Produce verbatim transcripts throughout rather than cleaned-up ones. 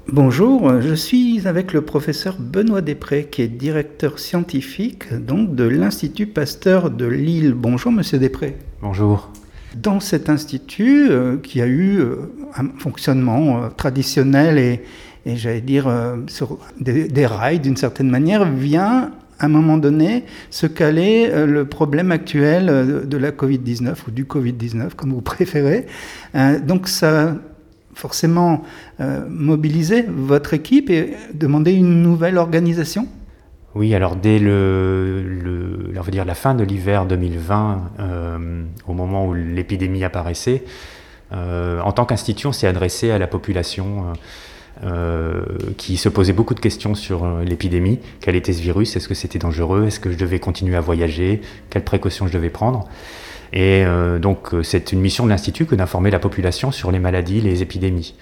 Bonjour, je suis avec le professeur Benoît Després, qui est directeur scientifique donc, de l'Institut Pasteur de Lille. Bonjour Monsieur Després. Bonjour. Dans cet institut, euh, qui a eu euh, un fonctionnement euh, traditionnel et, et j'allais dire euh, sur des, des rails d'une certaine manière, vient à un moment donné se caler euh, le problème actuel euh, de la covid dix-neuf ou du covid dix-neuf, comme vous préférez. Euh, donc ça forcément euh, mobiliser votre équipe et demander une nouvelle organisation ? Oui, alors dès le, le, on va dire la fin de l'hiver deux mille vingt, euh, au moment où l'épidémie apparaissait, euh, en tant qu'institut, on s'est adressé à la population euh, qui se posait beaucoup de questions sur l'épidémie. Quel était ce virus ? Est-ce que c'était dangereux ? Est-ce que je devais continuer à voyager ? Quelles précautions je devais prendre ? Et euh, donc c'est une mission de l'Institut que d'informer la population sur les maladies, les épidémies.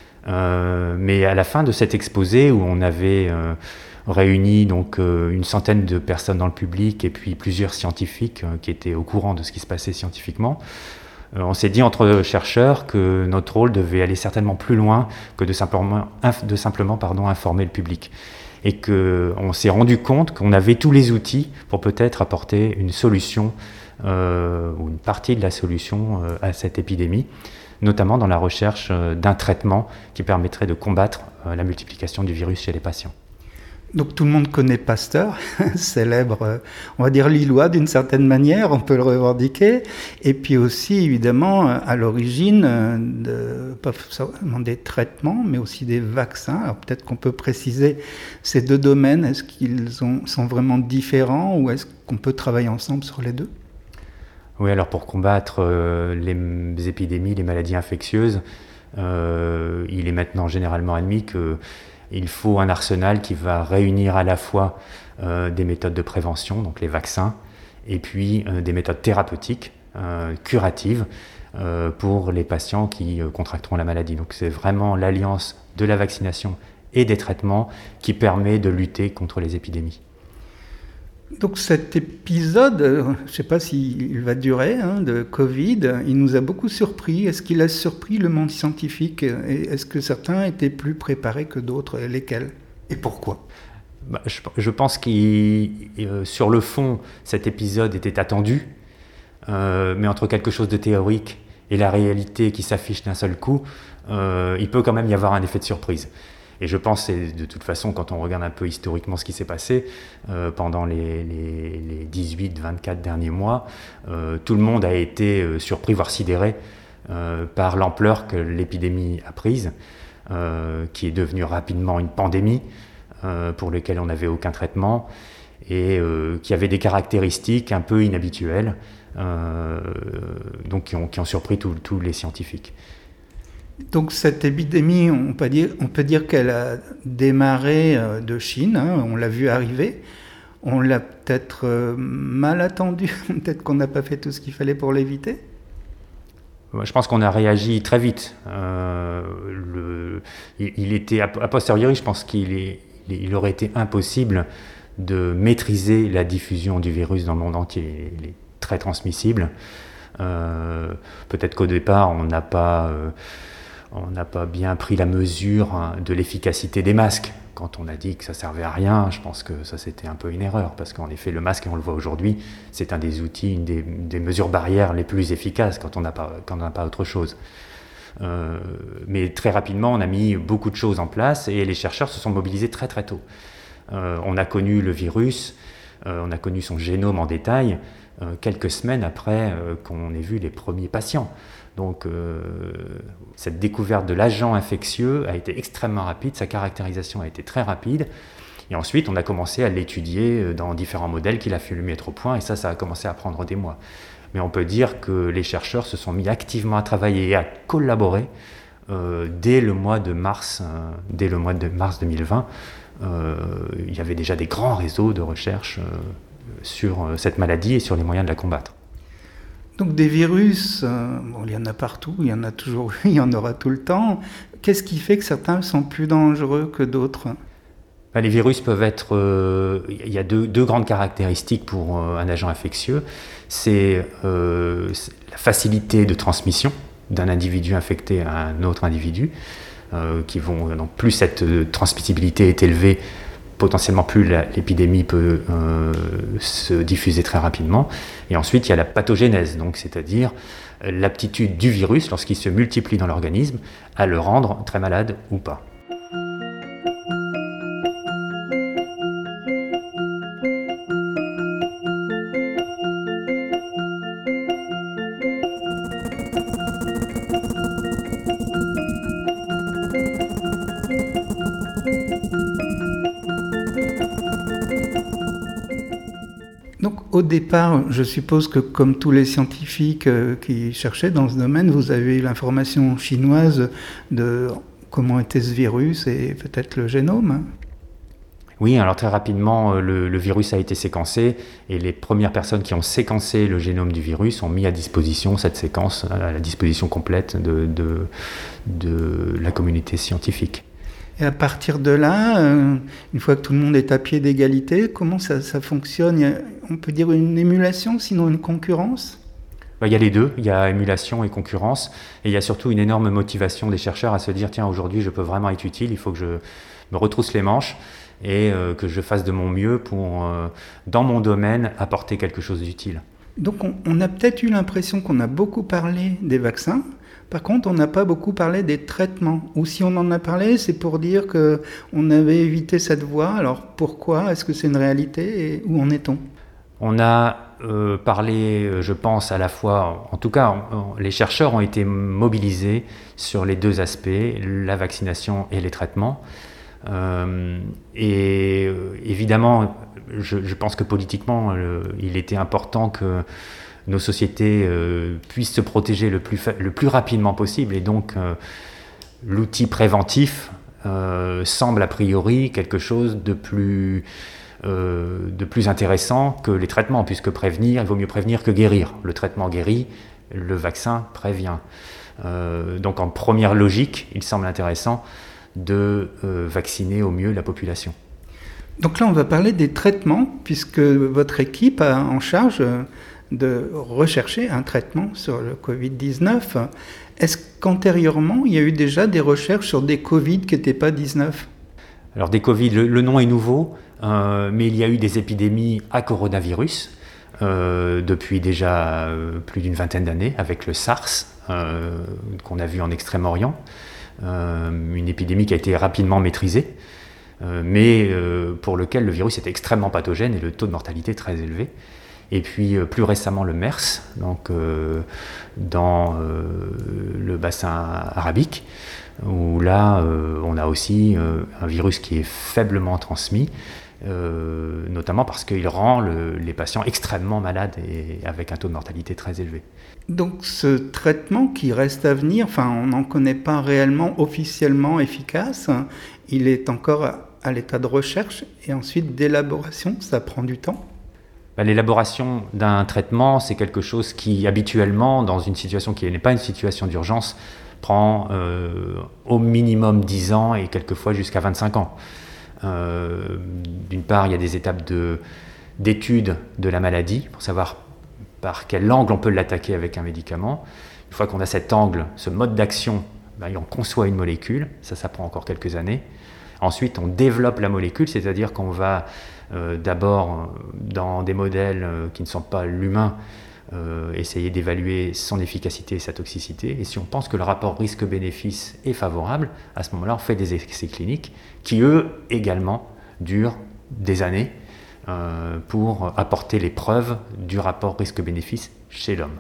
Euh, mais à la fin de cet exposé où on avait euh, réuni donc, euh, une centaine de personnes dans le public et puis plusieurs scientifiques euh, qui étaient au courant de ce qui se passait scientifiquement, euh, on s'est dit entre chercheurs que notre rôle devait aller certainement plus loin que de simplement, inf- de simplement pardon, informer le public. Et qu'on s'est rendu compte qu'on avait tous les outils pour peut-être apporter une solution Euh, ou une partie de la solution euh, à cette épidémie, notamment dans la recherche euh, d'un traitement qui permettrait de combattre euh, la multiplication du virus chez les patients. Donc tout le monde connaît Pasteur, célèbre, euh, on va dire lillois d'une certaine manière, on peut le revendiquer, et puis aussi évidemment à l'origine euh, de, pas seulement des traitements, mais aussi des vaccins. Alors peut-être qu'on peut préciser ces deux domaines, est-ce qu'ils ont, sont vraiment différents ou est-ce qu'on peut travailler ensemble sur les deux ? Oui, alors pour combattre euh, les épidémies, les maladies infectieuses, euh, il est maintenant généralement admis qu'il faut un arsenal qui va réunir à la fois euh, des méthodes de prévention, donc les vaccins, et puis euh, des méthodes thérapeutiques, euh, curatives, euh, pour les patients qui euh, contracteront la maladie. Donc c'est vraiment l'alliance de la vaccination et des traitements qui permet de lutter contre les épidémies. Donc cet épisode, je ne sais pas s'il va durer, hein, de Covid, il nous a beaucoup surpris. Est-ce qu'il a surpris le monde scientifique ? Et est-ce que certains étaient plus préparés que d'autres ? Lesquels ? Et pourquoi ? bah, je, je pense que euh, sur le fond, cet épisode était attendu, euh, mais entre quelque chose de théorique et la réalité qui s'affiche d'un seul coup, euh, il peut quand même y avoir un effet de surprise. Et je pense, et de toute façon, quand on regarde un peu historiquement ce qui s'est passé euh, pendant les, les, les dix-huit vingt-quatre derniers mois, euh, tout le monde a été euh, surpris, voire sidéré euh, par l'ampleur que l'épidémie a prise, euh, qui est devenue rapidement une pandémie euh, pour laquelle on n'avait aucun traitement et euh, qui avait des caractéristiques un peu inhabituelles, euh, donc qui ont, qui ont surpris tous les scientifiques. Donc cette épidémie, on peut dire, on peut dire qu'elle a démarré de Chine, hein, on l'a vu arriver. On l'a peut-être mal attendu, peut-être qu'on n'a pas fait tout ce qu'il fallait pour l'éviter. Je pense qu'on a réagi très vite. Euh, le, il, il était, a posteriori, je pense qu'il est, il aurait été impossible de maîtriser la diffusion du virus dans le monde entier. Il est très transmissible. Euh, peut-être qu'au départ, on n'a pas... Euh, On n'a pas bien pris la mesure de l'efficacité des masques. Quand on a dit que ça ne servait à rien, je pense que ça c'était un peu une erreur, parce qu'en effet le masque, et on le voit aujourd'hui, c'est un des outils, une des, des mesures barrières les plus efficaces quand on n'a pas, quand on n'a pas autre chose. Euh, mais très rapidement, on a mis beaucoup de choses en place et les chercheurs se sont mobilisés très très tôt. Euh, on a connu le virus, euh, on a connu son génome en détail, euh, quelques semaines après euh, qu'on ait vu les premiers patients. Donc euh, cette découverte de l'agent infectieux a été extrêmement rapide, sa caractérisation a été très rapide, et ensuite on a commencé à l'étudier dans différents modèles qu'il a fallu mettre au point, et ça, ça a commencé à prendre des mois. Mais on peut dire que les chercheurs se sont mis activement à travailler et à collaborer euh, dès le mois de mars, euh, dès le mois de mars deux mille vingt. Euh, il y avait déjà des grands réseaux de recherche euh, sur euh, cette maladie et sur les moyens de la combattre. Donc des virus, euh, bon, il y en a partout, il y en a toujours eu, il y en aura tout le temps. Qu'est-ce qui fait que certains sont plus dangereux que d'autres ? Ben, les virus peuvent être... Euh, il y a deux, deux grandes caractéristiques pour euh, un agent infectieux. C'est, euh, c'est la facilité de transmission d'un individu infecté à un autre individu. euh, qui vont, donc plus cette transmissibilité est élevée, potentiellement plus la, l'épidémie peut euh, se diffuser très rapidement. Et ensuite, il y a la pathogénèse, donc c'est-à-dire l'aptitude du virus, lorsqu'il se multiplie dans l'organisme, à le rendre très malade ou pas. Donc au départ, je suppose que comme tous les scientifiques euh, qui cherchaient dans ce domaine, vous avez eu l'information chinoise de comment était ce virus et peut-être le génome. Oui, alors très rapidement, le, le virus a été séquencé et les premières personnes qui ont séquencé le génome du virus ont mis à disposition cette séquence, à la disposition complète de, de, de la communauté scientifique. Et à partir de là, euh, une fois que tout le monde est à pied d'égalité, comment ça, ça fonctionne? Il y a, on peut dire une émulation, sinon une concurrence? Ben, il y a les deux, il y a émulation et concurrence, et il y a surtout une énorme motivation des chercheurs à se dire, tiens, aujourd'hui je peux vraiment être utile, il faut que je me retrousse les manches et euh, que je fasse de mon mieux pour, euh, dans mon domaine, apporter quelque chose d'utile. Donc on, on a peut-être eu l'impression qu'on a beaucoup parlé des vaccins. Par contre, on n'a pas beaucoup parlé des traitements. Ou si on en a parlé, c'est pour dire qu'on avait évité cette voie. Alors pourquoi? Est-ce que c'est une réalité et où en est-on? On a euh, parlé, je pense, à la fois, en tout cas, on, les chercheurs ont été mobilisés sur les deux aspects, la vaccination et les traitements. Euh, et euh, évidemment, je, je pense que politiquement, euh, il était important que nos sociétés euh, puissent se protéger le plus, fa- le plus rapidement possible. Et donc, euh, l'outil préventif euh, semble a priori quelque chose de plus, euh, de plus intéressant que les traitements, puisque prévenir, il vaut mieux prévenir que guérir. Le traitement guérit, le vaccin prévient. Euh, donc, en première logique, il semble intéressant de euh, vacciner au mieux la population. Donc là, on va parler des traitements, puisque votre équipe a en charge de rechercher un traitement sur le covid dix-neuf. Est-ce qu'antérieurement, il y a eu déjà des recherches sur des Covid qui n'étaient pas dix-neuf? Alors des Covid, le, le nom est nouveau, euh, mais il y a eu des épidémies à coronavirus euh, depuis déjà euh, plus d'une vingtaine d'années, avec le SARS, euh, qu'on a vu en Extrême-Orient. Euh, une épidémie qui a été rapidement maîtrisée, euh, mais euh, pour lequel le virus était extrêmement pathogène et le taux de mortalité très élevé. Et puis euh, plus récemment le MERS, donc euh, dans euh, le bassin arabique, où là euh, on a aussi euh, un virus qui est faiblement transmis, euh, notamment parce qu'il rend le, les patients extrêmement malades et avec un taux de mortalité très élevé. Donc ce traitement qui reste à venir, enfin on n'en connaît pas réellement officiellement efficace, il est encore à, à l'état de recherche et ensuite d'élaboration, ça prend du temps. Ben, l'élaboration d'un traitement, c'est quelque chose qui habituellement, dans une situation qui n'est pas une situation d'urgence, prend euh, au minimum dix ans et quelquefois jusqu'à vingt-cinq ans. Euh, d'une part, il y a des étapes de, d'études de la maladie pour savoir par quel angle on peut l'attaquer avec un médicament. Une fois qu'on a cet angle, ce mode d'action, ben, on conçoit une molécule, ça, ça prend encore quelques années. Ensuite, on développe la molécule, c'est-à-dire qu'on va euh, d'abord, dans des modèles euh, qui ne sont pas l'humain, euh, essayer d'évaluer son efficacité et sa toxicité. Et si on pense que le rapport risque-bénéfice est favorable, à ce moment-là, on fait des essais cliniques qui, eux, également, durent des années euh, pour apporter les preuves du rapport risque-bénéfice chez l'homme.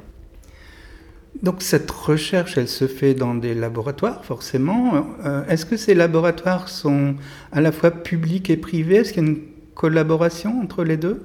Donc cette recherche, elle se fait dans des laboratoires, forcément. Euh, est-ce que ces laboratoires sont à la fois publics et privés? Est-ce qu'il y a une collaboration entre les deux?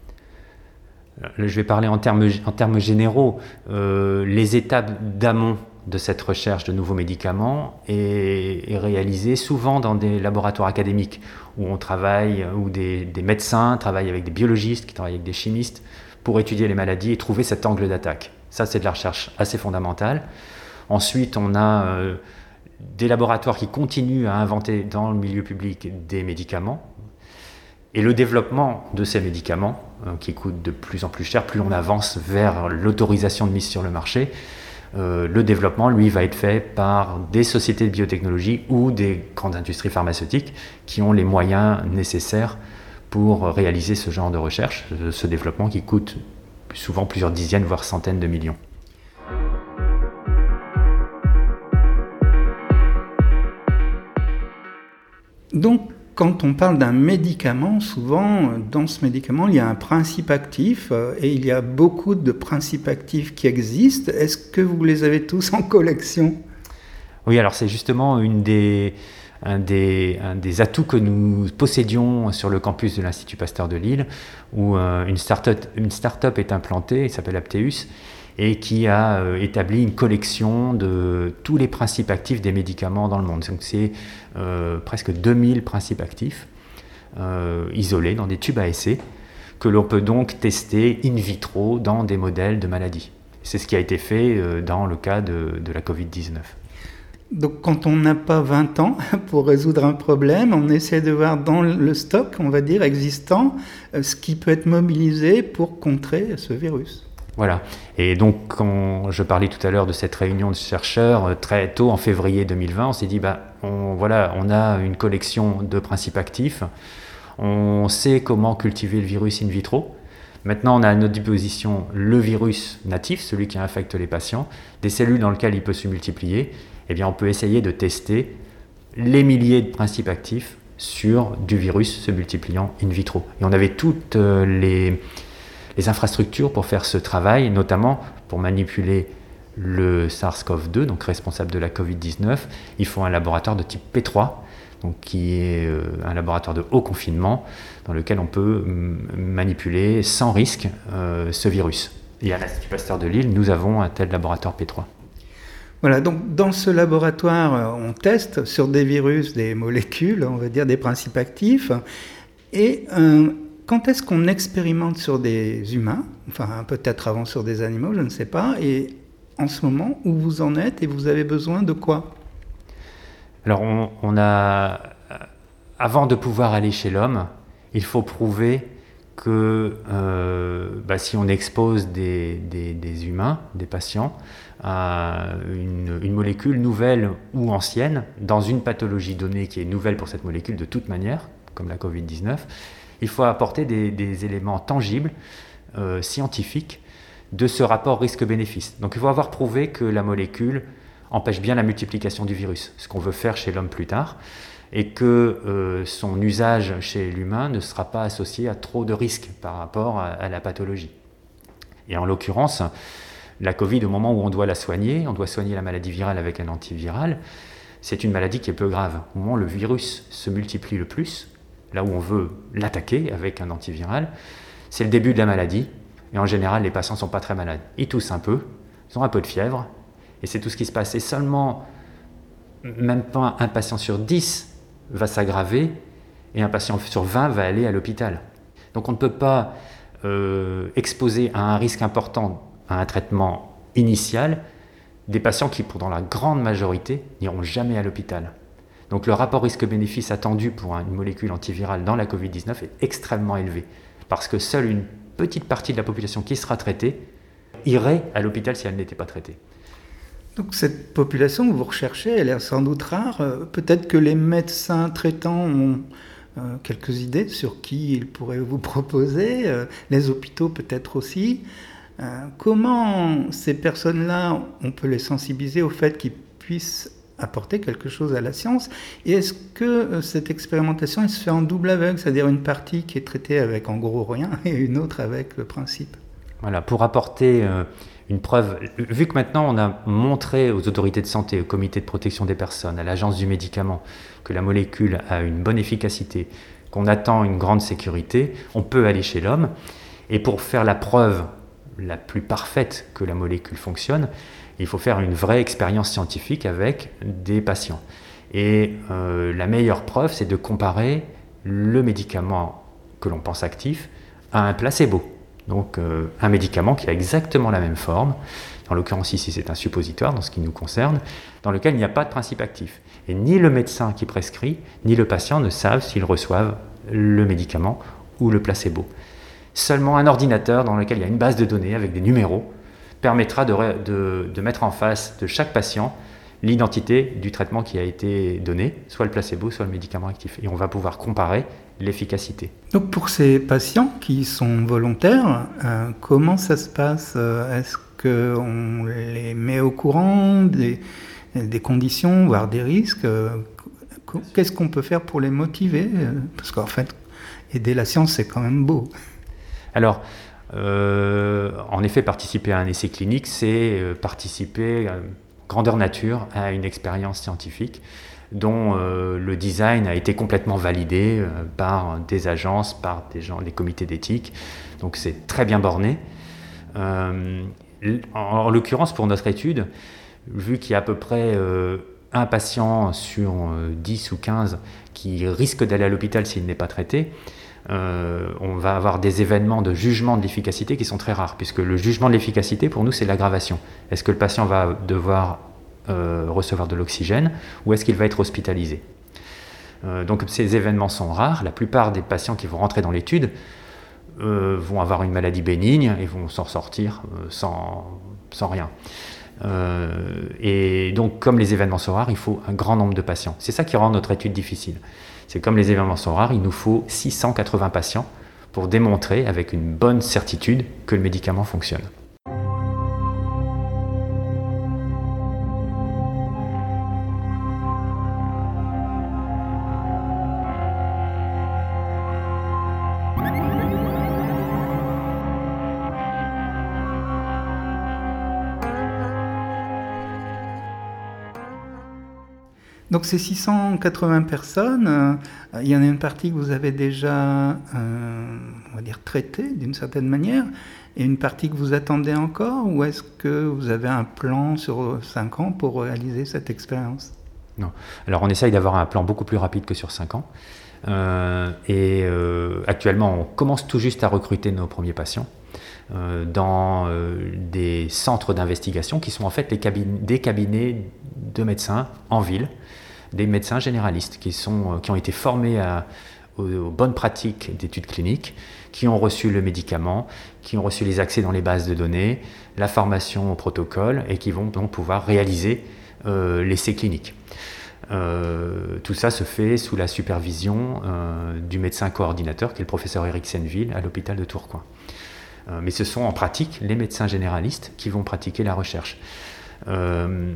Je vais parler en termes, en termes généraux. Euh, les étapes d'amont de cette recherche de nouveaux médicaments est, est réalisée souvent dans des laboratoires académiques où on travaille, où des, des médecins travaillent avec des biologistes, qui travaillent avec des chimistes pour étudier les maladies et trouver cet angle d'attaque. Ça, c'est de la recherche assez fondamentale. Ensuite, on a euh, des laboratoires qui continuent à inventer dans le milieu public des médicaments. Et le développement de ces médicaments, euh, qui coûtent de plus en plus cher, plus on avance vers l'autorisation de mise sur le marché, Euh, le développement, lui, va être fait par des sociétés de biotechnologie ou des grandes industries pharmaceutiques qui ont les moyens nécessaires pour réaliser ce genre de recherche, ce développement qui coûte souvent plusieurs dizaines, voire centaines de millions. Donc, quand on parle d'un médicament, souvent, dans ce médicament, il y a un principe actif euh, et il y a beaucoup de principes actifs qui existent. Est-ce que vous les avez tous en collection ? Oui, alors c'est justement une des, un, des, un des atouts que nous possédions sur le campus de l'Institut Pasteur de Lille, où euh, une start-up, une start-up est implantée, elle s'appelle Apteus, et qui a euh, établi une collection de tous les principes actifs des médicaments dans le monde. Donc c'est euh, presque deux mille principes actifs euh, isolés dans des tubes à essai que l'on peut donc tester in vitro dans des modèles de maladies. C'est ce qui a été fait euh, dans le cas de, de la covid dix-neuf. Donc quand on n'a pas vingt ans pour résoudre un problème, on essaie de voir dans le stock, on va dire, existant, ce qui peut être mobilisé pour contrer ce virus. Voilà. Et donc, quand je parlais tout à l'heure de cette réunion de chercheurs, très tôt en février deux mille vingt, on s'est dit, bah, on, voilà, on a une collection de principes actifs, on sait comment cultiver le virus in vitro. Maintenant, on a à notre disposition le virus natif, celui qui infecte les patients, des cellules dans lesquelles il peut se multiplier. Eh bien, on peut essayer de tester les milliers de principes actifs sur du virus se multipliant in vitro. Et on avait toutes les... les infrastructures pour faire ce travail, notamment pour manipuler le SARS-CoV deux, donc responsable de la covid dix-neuf. Il faut un laboratoire de type P trois, donc qui est euh, un laboratoire de haut confinement, dans lequel on peut m- manipuler sans risque euh, ce virus. Et à l'Institut Pasteur de Lille, nous avons un tel laboratoire P trois. Voilà, donc dans ce laboratoire, on teste sur des virus des molécules, on va dire des principes actifs, et euh, quand est-ce qu'on expérimente sur des humains, enfin peut-être avant sur des animaux, je ne sais pas, et en ce moment, où vous en êtes et vous avez besoin de quoi ? Alors on, on a, avant de pouvoir aller chez l'homme, il faut prouver que euh, bah, si on expose des, des, des humains, des patients, à une, une molécule nouvelle ou ancienne, dans une pathologie donnée qui est nouvelle pour cette molécule de toute manière, comme la covid dix-neuf, il faut apporter des, des éléments tangibles, euh, scientifiques, de ce rapport risque-bénéfice. Donc il faut avoir prouvé que la molécule empêche bien la multiplication du virus, ce qu'on veut faire chez l'homme plus tard, et que euh, son usage chez l'humain ne sera pas associé à trop de risques par rapport à, à la pathologie. Et en l'occurrence, la Covid, au moment où on doit la soigner, on doit soigner la maladie virale avec un antiviral, c'est une maladie qui est peu grave. Au moment où le virus se multiplie le plus, là où on veut l'attaquer avec un antiviral, c'est le début de la maladie. Et en général, les patients ne sont pas très malades. Ils toussent un peu, ils ont un peu de fièvre, et c'est tout ce qui se passe. Et seulement, même pas un patient sur dix va s'aggraver, et un patient sur vingt va aller à l'hôpital. Donc on ne peut pas euh, exposer à un risque important, à un traitement initial, des patients qui, pour dans la grande majorité, n'iront jamais à l'hôpital. Donc le rapport risque-bénéfice attendu pour une molécule antivirale dans la covid dix-neuf est extrêmement élevé, parce que seule une petite partie de la population qui sera traitée irait à l'hôpital si elle n'était pas traitée. Donc cette population que vous recherchez, elle est sans doute rare. Peut-être que les médecins traitants ont euh, quelques idées sur qui ils pourraient vous proposer, euh, les hôpitaux peut-être aussi. Euh, comment ces personnes-là, on peut les sensibiliser au fait qu'ils puissent apporter quelque chose à la science? Et est-ce que euh, cette expérimentation elle se fait en double aveugle, c'est-à-dire une partie qui est traitée avec en gros rien et une autre avec le principe? Voilà, pour apporter euh, une preuve, vu que maintenant on a montré aux autorités de santé, au comité de protection des personnes, à l'agence du médicament, que la molécule a une bonne efficacité, qu'on attend une grande sécurité, on peut aller chez l'homme. Et pour faire la preuve la plus parfaite que la molécule fonctionne, il faut faire une vraie expérience scientifique avec des patients. Et euh, la meilleure preuve, c'est de comparer le médicament que l'on pense actif à un placebo. Donc euh, un médicament qui a exactement la même forme, en l'occurrence ici c'est un suppositoire dans ce qui nous concerne, dans lequel il n'y a pas de principe actif. Et ni le médecin qui prescrit, ni le patient ne savent s'ils reçoivent le médicament ou le placebo. Seulement un ordinateur dans lequel il y a une base de données avec des numéros permettra de, de, de mettre en face de chaque patient l'identité du traitement qui a été donné, soit le placebo, soit le médicament actif. Et on va pouvoir comparer l'efficacité. Donc pour ces patients qui sont volontaires, euh, comment ça se passe? Est-ce qu'on les met au courant des, des conditions, voire des risques? Qu'est-ce qu'on peut faire pour les motiver? Parce qu'en fait, aider la science, c'est quand même beau. Alors, euh, en effet, participer à un essai clinique, c'est euh, participer euh, grandeur nature à une expérience scientifique dont euh, le design a été complètement validé euh, par des agences, par des gens, des comités d'éthique. Donc c'est très bien borné. Euh, en, en l'occurrence, pour notre étude, vu qu'il y a à peu près euh, un patient sur euh, dix ou quinze qui risque d'aller à l'hôpital s'il n'est pas traité, euh, on va avoir des événements de jugement de l'efficacité qui sont très rares, puisque le jugement de l'efficacité, pour nous, c'est l'aggravation. Est-ce que le patient va devoir euh, recevoir de l'oxygène ou est-ce qu'il va être hospitalisé? euh, Donc ces événements sont rares. La plupart des patients qui vont rentrer dans l'étude euh, vont avoir une maladie bénigne et vont s'en sortir euh, sans, sans rien. Euh, et donc, comme les événements sont rares, il faut un grand nombre de patients. C'est ça qui rend notre étude difficile. C'est comme les événements sont rares, il nous faut six cent quatre-vingts patients pour démontrer avec une bonne certitude que le médicament fonctionne. Donc ces six cent quatre-vingts personnes, euh, il y en a une partie que vous avez déjà, euh, on va dire, traitée d'une certaine manière, et une partie que vous attendez encore, ou est-ce que vous avez un plan sur cinq ans pour réaliser cette expérience? Non. Alors on essaye d'avoir un plan beaucoup plus rapide que sur cinq ans. Euh, et euh, actuellement, on commence tout juste à recruter nos premiers patients euh, dans euh, des centres d'investigation qui sont en fait les cabinets, des cabinets de médecins en ville, des médecins généralistes qui, sont, qui ont été formés à, aux, aux bonnes pratiques d'études cliniques, qui ont reçu le médicament, qui ont reçu les accès dans les bases de données, la formation au protocole et qui vont donc pouvoir réaliser euh, l'essai clinique. Euh, tout ça se fait sous la supervision euh, du médecin coordinateur qui est le professeur Eric Senneville à l'hôpital de Tourcoing. Euh, mais ce sont en pratique les médecins généralistes qui vont pratiquer la recherche. Euh,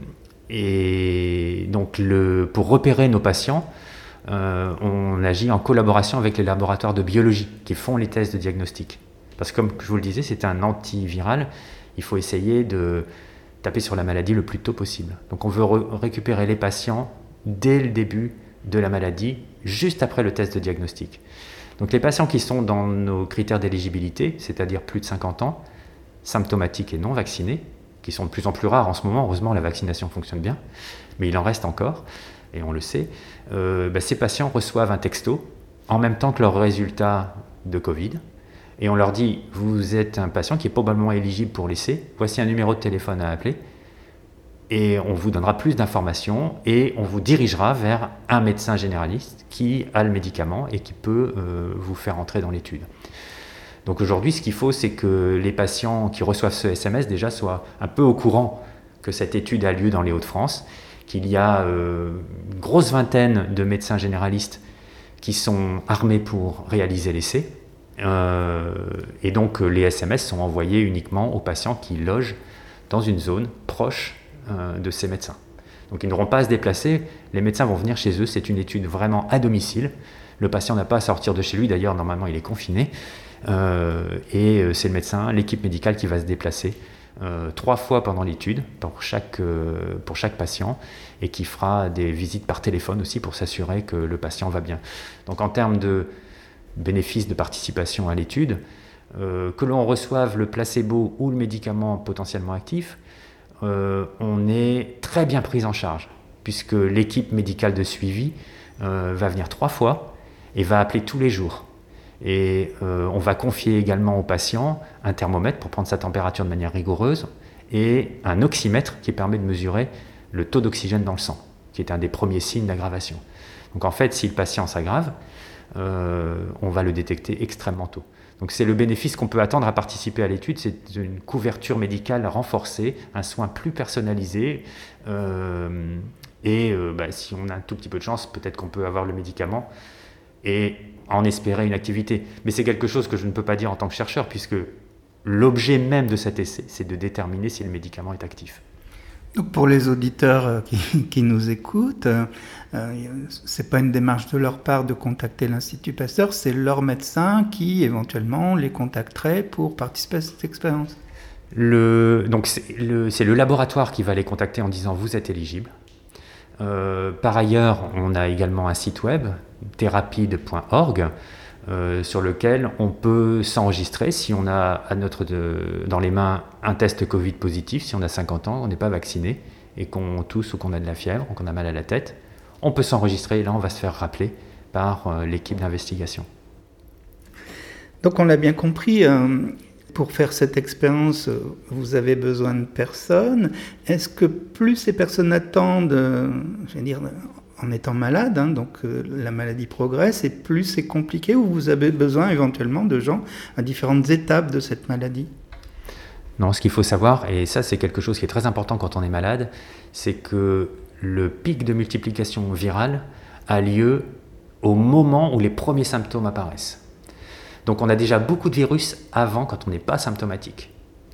et donc le, pour repérer nos patients, euh, on agit en collaboration avec les laboratoires de biologie qui font les tests de diagnostic. Parce que comme je vous le disais, c'est un antiviral, il faut essayer de taper sur la maladie le plus tôt possible. Donc on veut re- récupérer les patients dès le début de la maladie, juste après le test de diagnostic. Donc les patients qui sont dans nos critères d'éligibilité, c'est-à-dire plus de cinquante ans, symptomatiques et non vaccinés, qui sont de plus en plus rares en ce moment, heureusement la vaccination fonctionne bien, mais il en reste encore, et on le sait, euh, bah, ces patients reçoivent un texto en même temps que leur résultat de Covid, et on leur dit, vous êtes un patient qui est probablement éligible pour l'essai, voici un numéro de téléphone à appeler, et on vous donnera plus d'informations, et on vous dirigera vers un médecin généraliste qui a le médicament et qui peut euh, vous faire entrer dans l'étude. Donc aujourd'hui, ce qu'il faut, c'est que les patients qui reçoivent ce S M S déjà soient un peu au courant que cette étude a lieu dans les Hauts-de-France, qu'il y a euh, une grosse vingtaine de médecins généralistes qui sont armés pour réaliser l'essai. Euh, et donc les S M S sont envoyés uniquement aux patients qui logent dans une zone proche euh, de ces médecins. Donc ils n'auront pas à se déplacer, les médecins vont venir chez eux, c'est une étude vraiment à domicile. Le patient n'a pas à sortir de chez lui, d'ailleurs normalement il est confiné. Euh, et c'est le médecin, l'équipe médicale qui va se déplacer euh, trois fois pendant l'étude pour chaque, euh, pour chaque patient et qui fera des visites par téléphone aussi pour s'assurer que le patient va bien. Donc en termes de bénéfices de participation à l'étude, euh, que l'on reçoive le placebo ou le médicament potentiellement actif, euh, on est très bien pris en charge puisque l'équipe médicale de suivi euh, va venir trois fois et va appeler tous les jours. Et euh, on va confier également au patient un thermomètre pour prendre sa température de manière rigoureuse et un oxymètre qui permet de mesurer le taux d'oxygène dans le sang, qui est un des premiers signes d'aggravation. Donc en fait, si le patient s'aggrave, euh, on va le détecter extrêmement tôt. Donc c'est le bénéfice qu'on peut attendre à participer à l'étude, c'est une couverture médicale renforcée, un soin plus personnalisé, euh, et euh, bah, si on a un tout petit peu de chance, peut-être qu'on peut avoir le médicament et en espérer une activité. Mais c'est quelque chose que je ne peux pas dire en tant que chercheur, puisque l'objet même de cet essai, c'est de déterminer si le médicament est actif. Donc pour les auditeurs qui, qui nous écoutent, euh, ce n'est pas une démarche de leur part de contacter l'Institut Pasteur, c'est leur médecin qui éventuellement les contacterait pour participer à cette expérience. Le, donc c'est le, c'est le laboratoire qui va les contacter en disant vous êtes éligible. Euh, par ailleurs, on a également un site web, thérapide point org, euh, sur lequel on peut s'enregistrer si on a à notre de, dans les mains un test Covid positif, si on a cinquante ans, on n'est pas vacciné et qu'on tousse ou qu'on a de la fièvre ou qu'on a mal à la tête. On peut s'enregistrer et là on va se faire rappeler par euh, l'équipe d'investigation. Donc on l'a bien compris, euh, pour faire cette expérience, vous avez besoin de personnes. Est-ce que plus ces personnes attendent, euh, je veux dire, en étant malade, hein, donc euh, la maladie progresse, et plus c'est compliqué, ou vous avez besoin éventuellement de gens à différentes étapes de cette maladie? Non, ce qu'il faut savoir, et ça c'est quelque chose qui est très important quand on est malade, c'est que le pic de multiplication virale a lieu au moment où les premiers symptômes apparaissent. Donc on a déjà beaucoup de virus avant, quand on n'est pas symptomatique.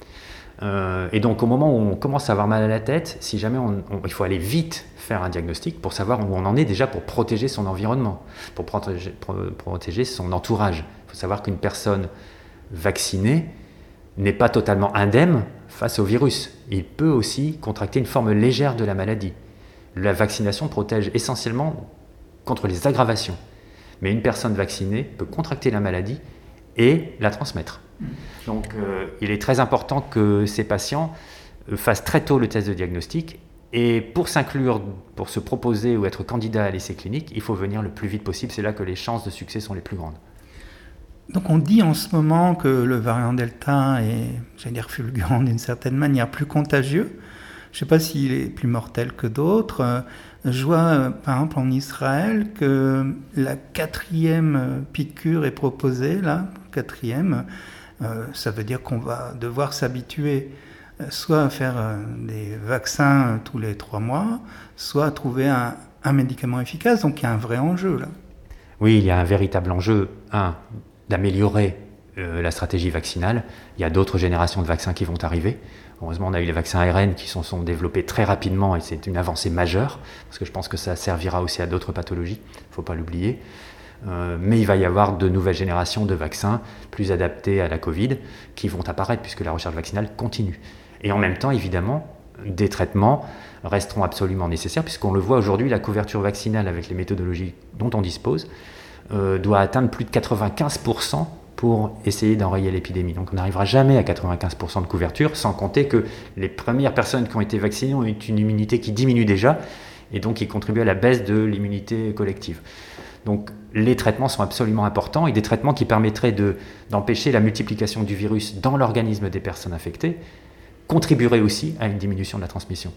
Euh, et donc au moment où on commence à avoir mal à la tête, si jamais on, on, il faut aller vite faire un diagnostic pour savoir où on en est déjà pour protéger son environnement, pour protéger, pro, protéger son entourage. Il faut savoir qu'une personne vaccinée n'est pas totalement indemne face au virus. Il peut aussi contracter une forme légère de la maladie. La vaccination protège essentiellement contre les aggravations. Mais une personne vaccinée peut contracter la maladie et la transmettre. Donc euh, il est très important que ces patients fassent très tôt le test de diagnostic, et pour s'inclure, pour se proposer ou être candidat à l'essai clinique, il faut venir le plus vite possible, c'est là que les chances de succès sont les plus grandes. Donc on dit en ce moment que le variant Delta est, j'allais dire, fulgurant d'une certaine manière, plus contagieux. Je ne sais pas s'il est plus mortel que d'autres. Je vois, par exemple, en Israël, que la quatrième piqûre est proposée, là, quatrième. Euh, ça veut dire qu'on va devoir s'habituer soit à faire des vaccins tous les trois mois, soit à trouver un, un médicament efficace. Donc il y a un vrai enjeu, là. Oui, il y a un véritable enjeu, un, d'améliorer euh, la stratégie vaccinale. Il y a d'autres générations de vaccins qui vont arriver. Heureusement, on a eu les vaccins A R N qui sont, sont développés très rapidement, et c'est une avancée majeure, parce que je pense que ça servira aussi à d'autres pathologies, il ne faut pas l'oublier. Euh, mais il va y avoir de nouvelles générations de vaccins plus adaptés à la Covid qui vont apparaître, puisque la recherche vaccinale continue. Et en même temps, évidemment, des traitements resteront absolument nécessaires, puisqu'on le voit aujourd'hui, la couverture vaccinale avec les méthodologies dont on dispose euh, doit atteindre plus de quatre-vingt-quinze pour cent pour essayer d'enrayer l'épidémie. Donc on n'arrivera jamais à quatre-vingt-quinze pour cent de couverture, sans compter que les premières personnes qui ont été vaccinées ont eu une immunité qui diminue déjà, et donc qui contribue à la baisse de l'immunité collective. Donc les traitements sont absolument importants, et des traitements qui permettraient de, d'empêcher la multiplication du virus dans l'organisme des personnes infectées contribueraient aussi à une diminution de la transmission.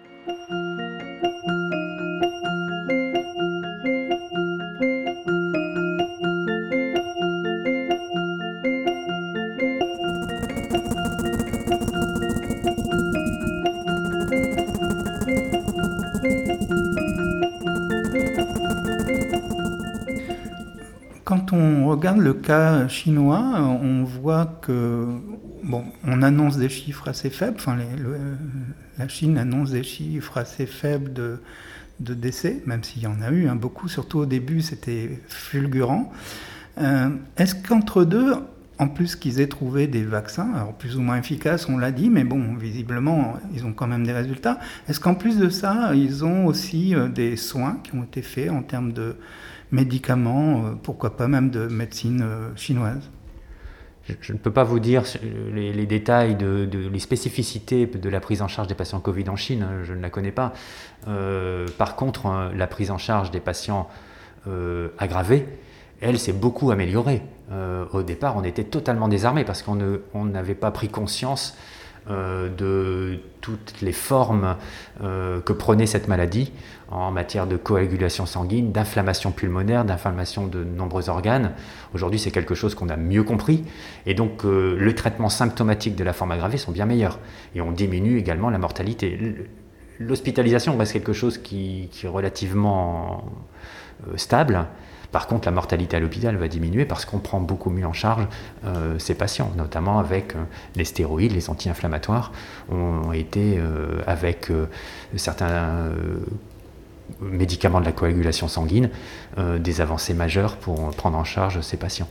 Quand on regarde le cas chinois, on voit que, bon, on annonce des chiffres assez faibles, enfin les, le, la Chine annonce des chiffres assez faibles de, de décès, même s'il y en a eu hein, beaucoup, surtout au début c'était fulgurant. Euh, est-ce qu'entre deux, en plus qu'ils aient trouvé des vaccins, alors plus ou moins efficaces, on l'a dit, mais bon, visiblement, ils ont quand même des résultats, est-ce qu'en plus de ça, ils ont aussi des soins qui ont été faits en termes de médicaments, pourquoi pas même de médecine chinoise? Je, je ne peux pas vous dire les, les détails, de, de, les spécificités de la prise en charge des patients Covid en Chine, je ne la connais pas. Euh, par contre, la prise en charge des patients euh, aggravés, elle s'est beaucoup améliorée. Euh, au départ, on était totalement désarmés parce qu'on ne, on n'avait pas pris conscience euh, de toutes les formes euh, que prenait cette maladie en matière de coagulation sanguine, d'inflammation pulmonaire, d'inflammation de nombreux organes. Aujourd'hui, c'est quelque chose qu'on a mieux compris. Et donc, euh, le traitement symptomatique de la forme aggravée sont bien meilleurs. Et on diminue également la mortalité. L'hospitalisation reste quelque chose qui, qui est relativement euh, stable. Par contre, la mortalité à l'hôpital va diminuer parce qu'on prend beaucoup mieux en charge euh, ces patients, notamment avec euh, les stéroïdes, les anti-inflammatoires, ont été euh, avec euh, certains euh, médicaments de la coagulation sanguine, euh, des avancées majeures pour prendre en charge ces patients.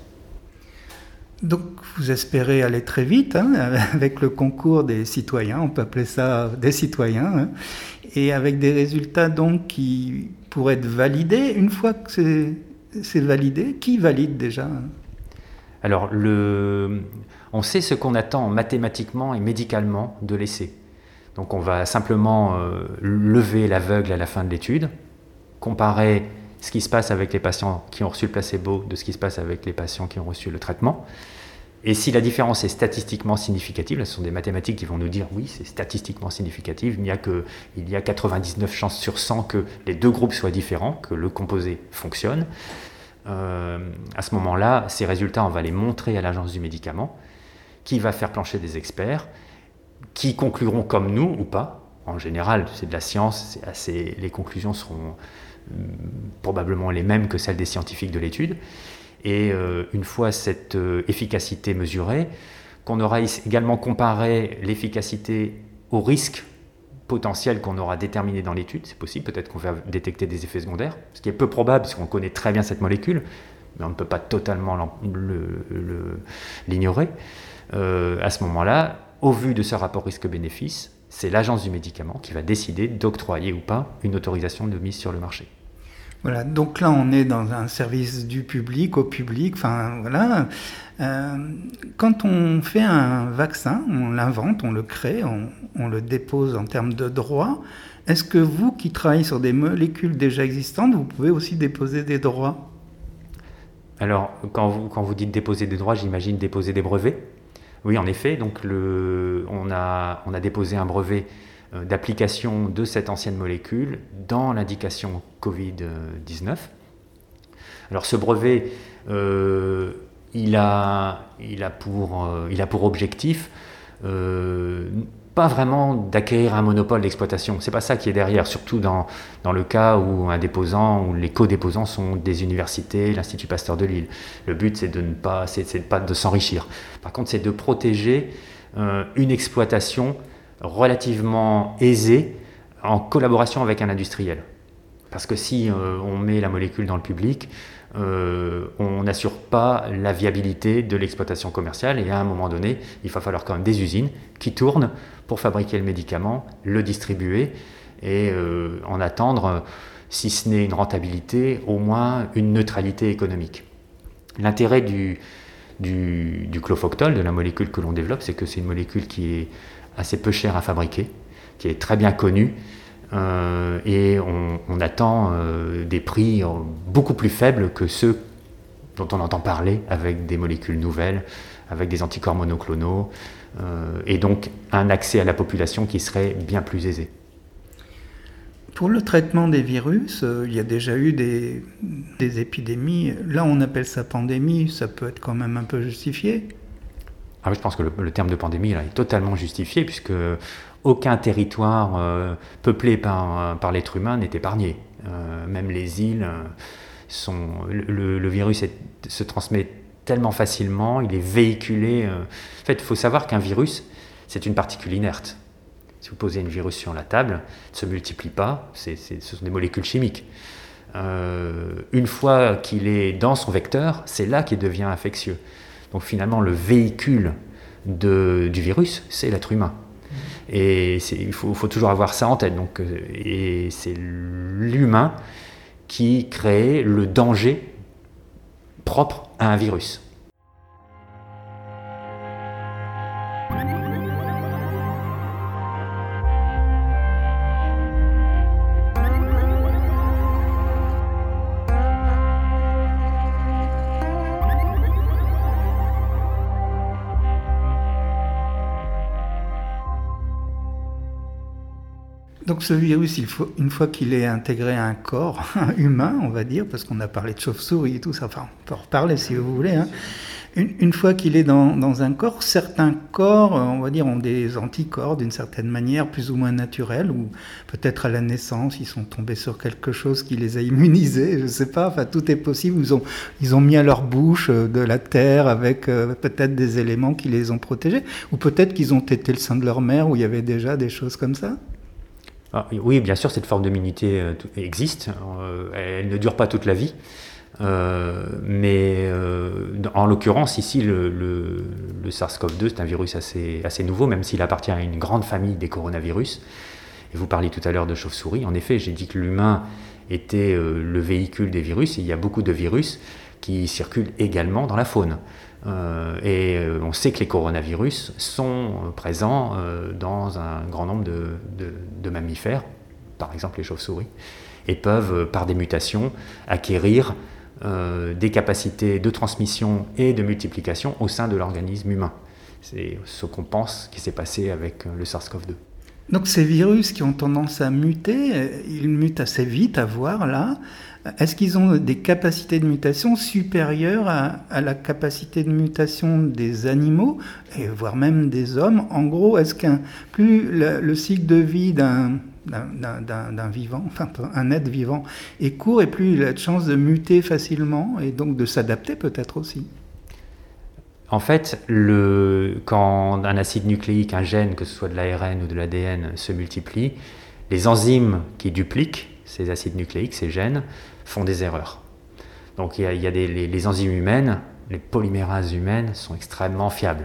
Donc vous espérez aller très vite hein, avec le concours des citoyens, on peut appeler ça des citoyens, hein, et avec des résultats donc qui pourraient être validés. Une fois que c'est, c'est validé, qui valide déjà? Alors, le... on sait ce qu'on attend mathématiquement et médicalement de l'essai. Donc on va simplement euh, lever l'aveugle à la fin de l'étude, comparer ce qui se passe avec les patients qui ont reçu le placebo de ce qui se passe avec les patients qui ont reçu le traitement. Et si la différence est statistiquement significative, là, ce sont des mathématiques qui vont nous dire oui, c'est statistiquement significatif, il n'y a que, il y a quatre-vingt-dix-neuf chances sur cent que les deux groupes soient différents, que le composé fonctionne. Euh, à ce moment-là, ces résultats, on va les montrer à l'agence du médicament, qui va faire plancher des experts, qui concluront comme nous ou pas. En général, c'est de la science, c'est assez, les conclusions seront euh, probablement les mêmes que celles des scientifiques de l'étude. Et euh, une fois cette euh, efficacité mesurée, qu'on aura également comparé l'efficacité au risque potentiel qu'on aura déterminé dans l'étude, c'est possible, peut-être qu'on va détecter des effets secondaires, ce qui est peu probable parce qu'on connaît très bien cette molécule, mais on ne peut pas totalement le, le, l'ignorer. Euh, à ce moment-là, au vu de ce rapport risque-bénéfice, c'est l'agence du médicament qui va décider d'octroyer ou pas une autorisation de mise sur le marché. Voilà, donc là on est dans un service du public au public, enfin voilà. Euh, quand on fait un vaccin, on l'invente, on le crée, on, on le dépose en termes de droits. Est-ce que vous qui travaillez sur des molécules déjà existantes, vous pouvez aussi déposer des droits? Alors, quand vous, quand vous dites déposer des droits, j'imagine déposer des brevets. Oui, en effet, donc le, on, a, on a déposé un brevet d'application de cette ancienne molécule dans l'indication covid dix-neuf. Alors ce brevet, euh, il, a, il, a pour, euh, il a pour objectif euh, pas vraiment d'acquérir un monopole d'exploitation. C'est pas ça qui est derrière, surtout dans, dans le cas où un déposant ou les co-déposants sont des universités, l'Institut Pasteur de Lille. Le but, c'est de ne pas, c'est, c'est pas de s'enrichir. Par contre, c'est de protéger euh, une exploitation relativement aisée en collaboration avec un industriel. Parce que si euh, on met la molécule dans le public, euh, on n'assure pas la viabilité de l'exploitation commerciale et à un moment donné, il va falloir quand même des usines qui tournent pour fabriquer le médicament, le distribuer et euh, en attendre, si ce n'est une rentabilité, au moins une neutralité économique. L'intérêt du, du, du clofoctol, de la molécule que l'on développe, c'est que c'est une molécule qui est assez peu cher à fabriquer, qui est très bien connue, euh, et on, on attend euh, des prix beaucoup plus faibles que ceux dont on entend parler avec des molécules nouvelles, avec des anticorps monoclonaux, euh, et donc un accès à la population qui serait bien plus aisé. Pour le traitement des virus, euh, il y a déjà eu des, des épidémies. Là, on appelle ça pandémie, ça peut être quand même un peu justifié. Ah oui, je pense que le, le terme de pandémie là, est totalement justifié, puisque aucun territoire euh, peuplé par, par l'être humain n'est épargné. Euh, même les îles, sont, le, le virus est, se transmet tellement facilement, il est véhiculé. Euh. En fait, il faut savoir qu'un virus, c'est une particule inerte. Si vous posez un virus sur la table, il ne se multiplie pas, c'est, c'est, ce sont des molécules chimiques. Euh, une fois qu'il est dans son vecteur, c'est là qu'il devient infectieux. Donc finalement, le véhicule de, du virus, c'est l'être humain. Et c'est, il faut, faut toujours avoir ça en tête. Donc, et c'est l'humain qui crée le danger propre à un virus. Donc ce virus, il faut, une fois qu'il est intégré à un corps humain, on va dire, parce qu'on a parlé de chauve-souris et tout ça, enfin on peut en reparler si vous voulez, hein. Une, une fois qu'il est dans, dans un corps, certains corps, on va dire, ont des anticorps d'une certaine manière, plus ou moins naturels, ou peut-être à la naissance, ils sont tombés sur quelque chose qui les a immunisés, je ne sais pas, enfin tout est possible, ils ont, ils ont mis à leur bouche de la terre avec euh, peut-être des éléments qui les ont protégés, ou peut-être qu'ils ont tété le sein de leur mère où il y avait déjà des choses comme ça. Ah, oui, bien sûr, cette forme d'immunité euh, existe, euh, elle ne dure pas toute la vie. Euh, mais euh, en l'occurrence ici le, le, le SARS-CoV deux c'est un virus assez, assez nouveau, même s'il appartient à une grande famille des coronavirus. Et vous parliez tout à l'heure de chauve-souris. En effet, j'ai dit que l'humain était euh, le véhicule des virus, et il y a beaucoup de virus qui circulent également dans la faune. Euh, et euh, on sait que les coronavirus sont présents euh, dans un grand nombre de, de, de mammifères, par exemple les chauves-souris, et peuvent, par des mutations, acquérir Euh, des capacités de transmission et de multiplication au sein de l'organisme humain. C'est ce qu'on pense qui s'est passé avec le SARS-CoV deux. Donc ces virus qui ont tendance à muter, ils mutent assez vite à voir là. Est-ce qu'ils ont des capacités de mutation supérieures à, à la capacité de mutation des animaux, et voire même des hommes? En gros, est-ce qu'un plus le, le cycle de vie d'un D'un, d'un, d'un vivant, enfin un être vivant, est court, et plus il a de chances de muter facilement et donc de s'adapter peut-être aussi? En fait, le, quand un acide nucléique, un gène, que ce soit de l'A R N ou de l'A D N, se multiplie, les enzymes qui dupliquent ces acides nucléiques, ces gènes, font des erreurs. Donc il y a, il y a des, les, les enzymes humaines, les polymérases humaines sont extrêmement fiables.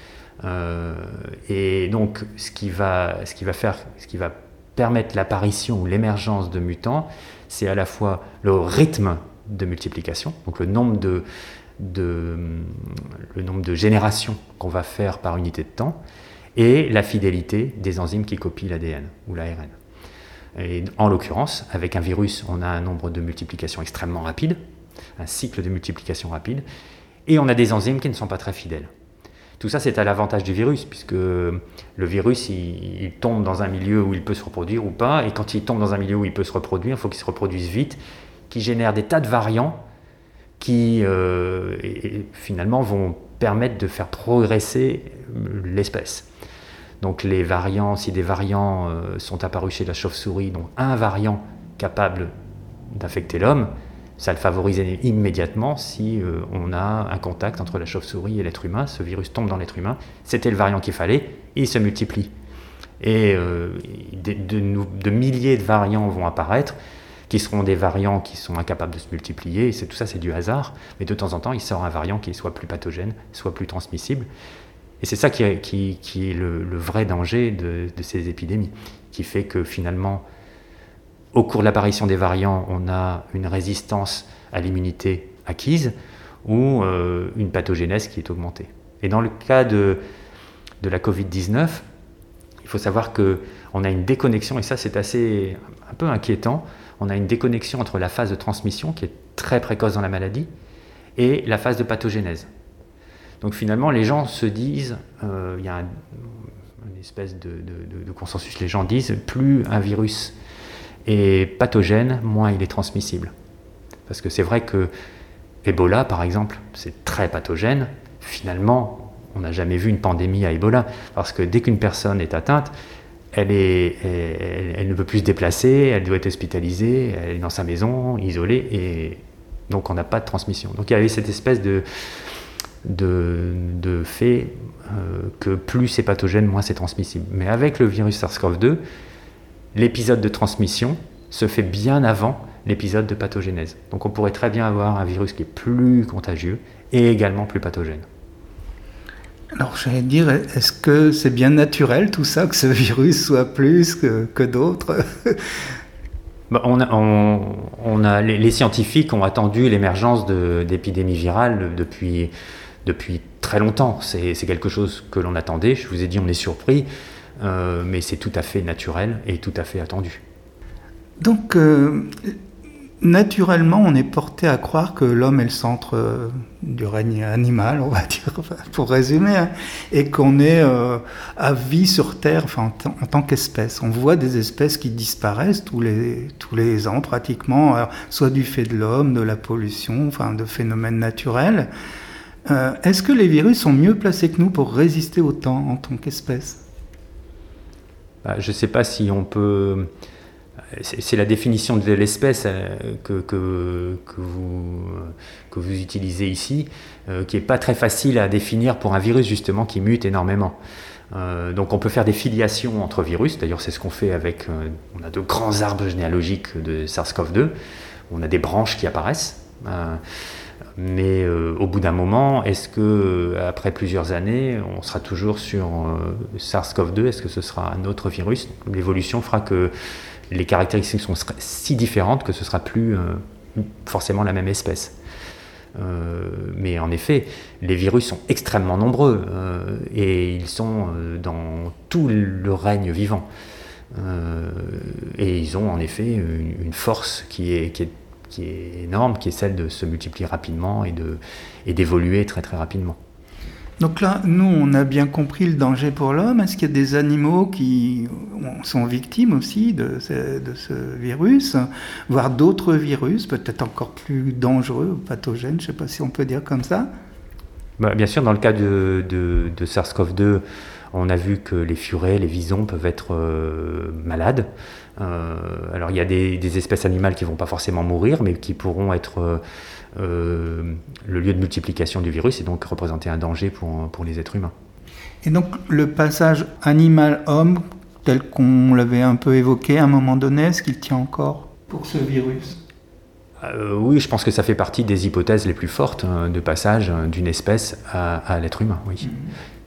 Euh, et donc ce qui va, ce qui va faire, ce qui va permettre l'apparition ou l'émergence de mutants, c'est à la fois le rythme de multiplication, donc le nombre de, de, le nombre de générations qu'on va faire par unité de temps, et la fidélité des enzymes qui copient l'A D N ou l'A R N. Et en l'occurrence, avec un virus, on a un nombre de multiplication extrêmement rapide, un cycle de multiplication rapide, et on a des enzymes qui ne sont pas très fidèles. Tout ça, c'est à l'avantage du virus, puisque le virus, il, il tombe dans un milieu où il peut se reproduire ou pas, et quand il tombe dans un milieu où il peut se reproduire, il faut qu'il se reproduise vite, qui génère des tas de variants qui, euh, et, et finalement, vont permettre de faire progresser l'espèce. Donc les variants, si des variants euh, sont apparus chez la chauve-souris, donc un variant capable d'affecter l'homme, ça le favorise immédiatement si euh, on a un contact entre la chauve-souris et l'être humain. Ce virus tombe dans l'être humain, c'était le variant qu'il fallait, et il se multiplie. Et euh, de, de, de milliers de variants vont apparaître, qui seront des variants qui sont incapables de se multiplier, et c'est, tout ça c'est du hasard, mais de temps en temps il sort un variant qui soit plus pathogène, soit plus transmissible. Et c'est ça qui est, qui, qui est le, le vrai danger de, de ces épidémies, qui fait que finalement, au cours de l'apparition des variants, on a une résistance à l'immunité acquise ou euh, une pathogénèse qui est augmentée. Et dans le cas de, de la covid dix-neuf, il faut savoir qu'on a une déconnexion, et ça c'est assez un peu inquiétant, on a une déconnexion entre la phase de transmission, qui est très précoce dans la maladie, et la phase de pathogénèse. Donc finalement, les gens se disent, euh, il y a un, une espèce de, de, de consensus, les gens disent, plus un virus est pathogène, moins il est transmissible. Parce que c'est vrai que Ebola, par exemple, c'est très pathogène. Finalement, on n'a jamais vu une pandémie à Ebola, parce que dès qu'une personne est atteinte, elle, est, elle, elle ne peut plus se déplacer, elle doit être hospitalisée, elle est dans sa maison, isolée, et donc on n'a pas de transmission. Donc il y avait cette espèce de, de, de fait euh, que plus c'est pathogène, moins c'est transmissible. Mais avec le virus SARS-CoV deux, l'épisode de transmission se fait bien avant l'épisode de pathogénèse. Donc on pourrait très bien avoir un virus qui est plus contagieux et également plus pathogène. Alors j'allais dire, est-ce que c'est bien naturel tout ça, que ce virus soit plus que, que d'autres? Bah, on a, on, on a, les, les scientifiques ont attendu l'émergence de, d'épidémies virales depuis, depuis très longtemps. C'est, c'est quelque chose que l'on attendait. Je vous ai dit, on est surpris, euh, mais c'est tout à fait naturel et tout à fait attendu. Donc, euh, naturellement, on est porté à croire que l'homme est le centre euh, du règne animal, on va dire, pour résumer, hein, et qu'on est euh, à vie sur Terre, enfin, en, t- en tant qu'espèce. On voit des espèces qui disparaissent tous les, tous les ans, pratiquement, alors, soit du fait de l'homme, de la pollution, enfin, de phénomènes naturels. Euh, est-ce que les virus sont mieux placés que nous pour résister au temps en tant qu'espèce ? Bah, je ne sais pas si on peut... C'est, c'est la définition de l'espèce euh, que, que, que, vous, que vous utilisez ici, euh, qui n'est pas très facile à définir pour un virus justement qui mute énormément. Euh, donc on peut faire des filiations entre virus, d'ailleurs c'est ce qu'on fait avec... Euh, on a de grands arbres généalogiques de SARS-CoV deux, on a des branches qui apparaissent. Euh, mais euh, au bout d'un moment, est-ce que après plusieurs années, on sera toujours sur euh, SARS-CoV deux? Est-ce que ce sera un autre virus? L'évolution fera que les caractéristiques sont si différentes que ce ne sera plus euh, forcément la même espèce. Euh, mais en effet, les virus sont extrêmement nombreux euh, et ils sont euh, dans tout le règne vivant. Euh, et ils ont en effet une, une force qui est, qui est qui est énorme, qui est celle de se multiplier rapidement et, de, et d'évoluer très très rapidement. Donc là, nous, on a bien compris le danger pour l'homme. Est-ce qu'il y a des animaux qui sont victimes aussi de ce, de ce virus, voire d'autres virus, peut-être encore plus dangereux, pathogènes, je ne sais pas si on peut dire comme ça? Bah, bien sûr, dans le cas de, de, de SARS-CoV deux, on a vu que les furets, les visons peuvent être euh, malades. Euh, alors il y a des, des espèces animales qui ne vont pas forcément mourir, mais qui pourront être euh, euh, le lieu de multiplication du virus et donc représenter un danger pour, pour les êtres humains. Et donc le passage animal-homme, tel qu'on l'avait un peu évoqué à un moment donné, est-ce qu'il tient encore pour ce virus ? Euh, oui, je pense que ça fait partie des hypothèses les plus fortes euh, de passage euh, d'une espèce à, à l'être humain, oui. Mmh.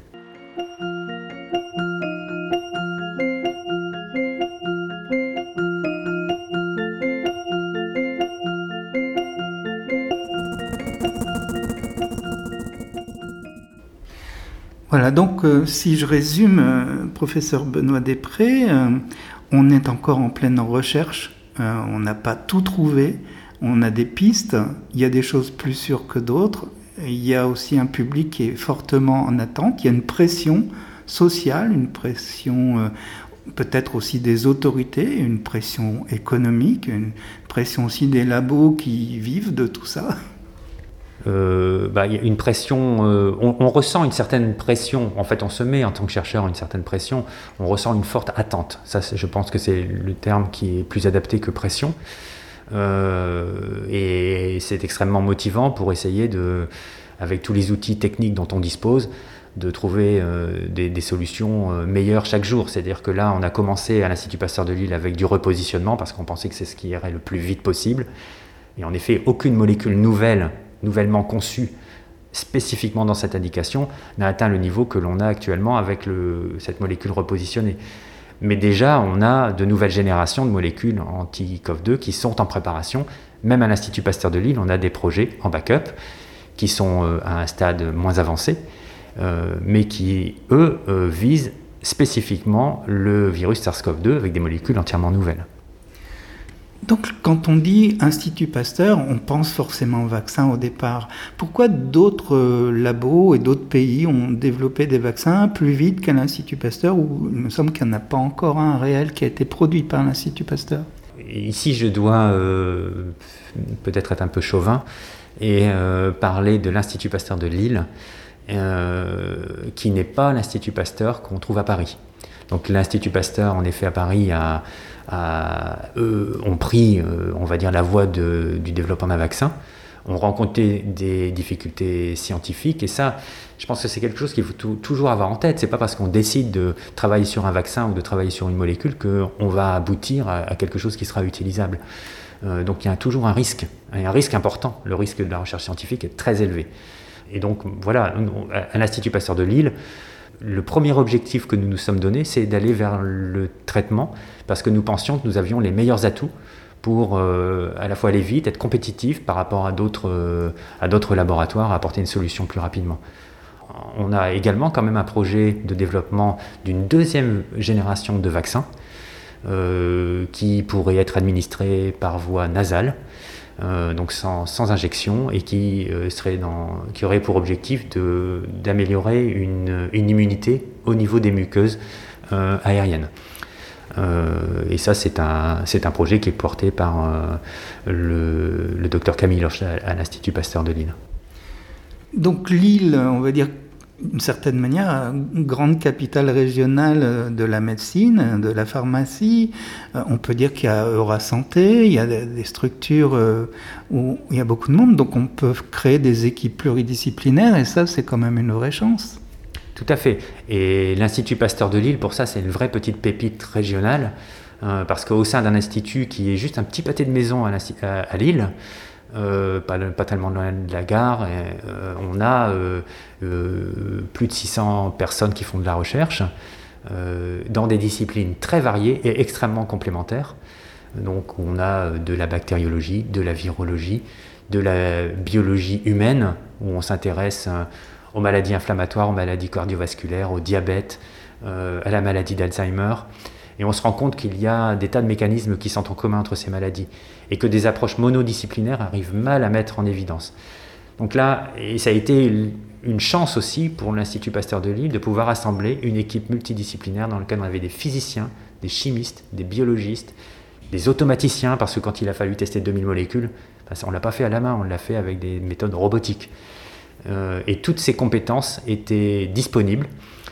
Voilà, donc euh, si je résume, euh, professeur Benoît Després, euh, on est encore en pleine recherche, euh, on n'a pas tout trouvé, on a des pistes, il y a des choses plus sûres que d'autres, il y a aussi un public qui est fortement en attente, il y a une pression sociale, une pression euh, peut-être aussi des autorités, une pression économique, une pression aussi des labos qui vivent de tout ça. Euh, bah, y a une pression, euh, on, on ressent une certaine pression, en fait on se met en tant que chercheur une certaine pression, on ressent une forte attente, ça je pense que c'est le terme qui est plus adapté que pression, euh, et c'est extrêmement motivant pour essayer de, avec tous les outils techniques dont on dispose, de trouver euh, des, des solutions euh, meilleures chaque jour. C'est-à-dire que là on a commencé à l'Institut Pasteur de Lille avec du repositionnement parce qu'on pensait que c'est ce qui irait le plus vite possible, et en effet aucune molécule nouvelle nouvellement conçu spécifiquement dans cette indication, n'a atteint le niveau que l'on a actuellement avec le, cette molécule repositionnée. Mais déjà, on a de nouvelles générations de molécules anti-CoV deux qui sont en préparation. Même à l'Institut Pasteur de Lille, on a des projets en backup qui sont euh, à un stade moins avancé, euh, mais qui, eux, euh, visent spécifiquement le virus SARS-CoV deux avec des molécules entièrement nouvelles. Donc, quand on dit Institut Pasteur, on pense forcément vaccin au départ. Pourquoi d'autres labos et d'autres pays ont développé des vaccins plus vite qu'à l'Institut Pasteur, où il me semble qu'il n'y en a pas encore un réel qui a été produit par l'Institut Pasteur? Ici, je dois euh, peut-être être un peu chauvin et euh, parler de l'Institut Pasteur de Lille, euh, qui n'est pas l'Institut Pasteur qu'on trouve à Paris. Donc l'Institut Pasteur, en effet, à Paris, a, a, eux, ont pris, euh, on va dire, la voie de, du développement d'un vaccin, ont rencontré des difficultés scientifiques, et ça, je pense que c'est quelque chose qu'il faut tout, toujours avoir en tête. C'est pas parce qu'on décide de travailler sur un vaccin ou de travailler sur une molécule qu'on va aboutir à, à quelque chose qui sera utilisable. Euh, donc il y a toujours un risque, un risque important. Le risque de la recherche scientifique est très élevé. Et donc voilà, à l'Institut Pasteur de Lille, le premier objectif que nous nous sommes donné, c'est d'aller vers le traitement, parce que nous pensions que nous avions les meilleurs atouts pour euh, à la fois aller vite, être compétitif par rapport à d'autres, euh, à d'autres laboratoires, à apporter une solution plus rapidement. On a également quand même un projet de développement d'une deuxième génération de vaccins, euh, qui pourrait être administré par voie nasale, euh, donc sans, sans injection, et qui, euh, serait dans, qui aurait pour objectif de, d'améliorer une, une immunité au niveau des muqueuses euh, aériennes. Euh, et ça, c'est un, c'est un projet qui est porté par euh, le, le docteur Camille Lorch à, à l'Institut Pasteur de Lille. Donc Lille, on va dire d'une certaine manière, une grande capitale régionale de la médecine, de la pharmacie. On peut dire qu'il y a Eurasanté, il y a des structures où il y a beaucoup de monde, donc on peut créer des équipes pluridisciplinaires, et ça, c'est quand même une vraie chance. Tout à fait. Et l'Institut Pasteur de Lille, pour ça, c'est une vraie petite pépite régionale, euh, parce qu'au sein d'un institut qui est juste un petit pâté de maison à, à, à Lille, Euh, pas, pas tellement loin de la gare, et, euh, on a euh, euh, plus de six cents personnes qui font de la recherche euh, dans des disciplines très variées et extrêmement complémentaires. Donc on a de la bactériologie, de la virologie, de la biologie humaine, où on s'intéresse euh, aux maladies inflammatoires, aux maladies cardiovasculaires, au diabète, euh, à la maladie d'Alzheimer. Et on se rend compte qu'il y a des tas de mécanismes qui sont en commun entre ces maladies et que des approches monodisciplinaires arrivent mal à mettre en évidence. Donc là, et ça a été une chance aussi pour l'Institut Pasteur de Lille de pouvoir assembler une équipe multidisciplinaire dans laquelle on avait des physiciens, des chimistes, des biologistes, des automaticiens, parce que quand il a fallu tester deux mille molécules, ben ça, on ne l'a pas fait à la main, on l'a fait avec des méthodes robotiques. Euh, et toutes ces compétences étaient disponibles.